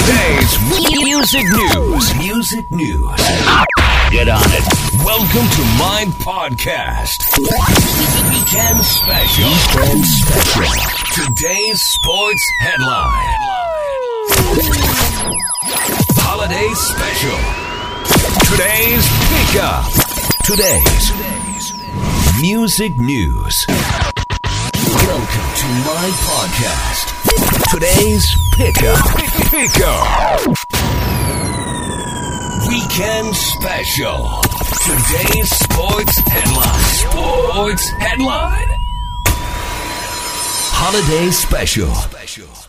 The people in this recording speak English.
Today's music news. Music news. Get on it. Welcome to my podcast. Weekend Special. Weekend Special. Today's sports headline. Holiday Special. Today's pickup. Today's music news. Welcome to my podcast. Today's pickup. Weekend Special. Today's sports headline. Holiday Special.